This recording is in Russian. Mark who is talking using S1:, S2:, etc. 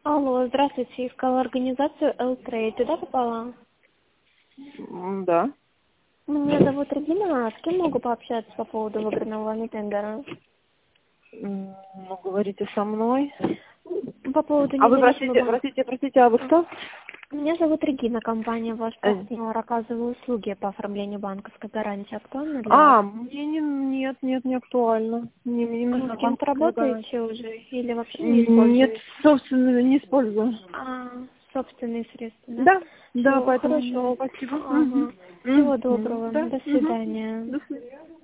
S1: Алло, здравствуйте, искала организацию L-Trade. Туда попала?
S2: Да.
S1: Меня зовут Регина, а с кем могу пообщаться по поводу выигранного тендера?
S2: Ну, говорите со мной.
S1: По поводу
S2: А вы,
S1: независимого
S2: простите,
S1: банка.
S2: а вы кто?
S1: Меня зовут Регина, компания ваш
S2: Э,
S1: партнер, оказываю услуги по оформлению банковской гарантии. Актуально для вас?
S2: Мне нет, не актуально. Мне
S1: Вы
S2: нужна
S1: с кем-то
S2: банковская гарантия.
S1: работаете уже или вообще не
S2: Нет,
S1: используете?
S2: собственно, не использую.
S1: Собственные средства, да?
S2: Да,
S1: Все,
S2: поэтому
S1: хорошо.
S2: спасибо.
S1: Ага. Всего доброго.
S2: Да,
S1: До свидания.
S2: До свидания.